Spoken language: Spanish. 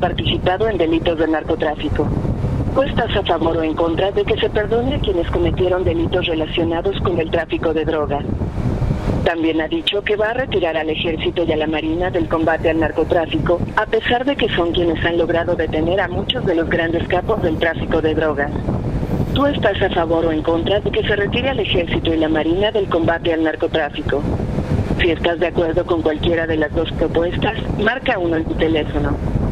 participado en delitos de narcotráfico. ¿Tú estás a favor o en contra de que se perdone a quienes cometieron delitos relacionados con el tráfico de drogas? También ha dicho que va a retirar al Ejército y a la Marina del combate al narcotráfico, a pesar de que son quienes han logrado detener a muchos de los grandes capos del tráfico de drogas. ¿Tú estás a favor o en contra de que se retire al Ejército y la Marina del combate al narcotráfico? Si estás de acuerdo con cualquiera de las dos propuestas, marca 1 en tu teléfono.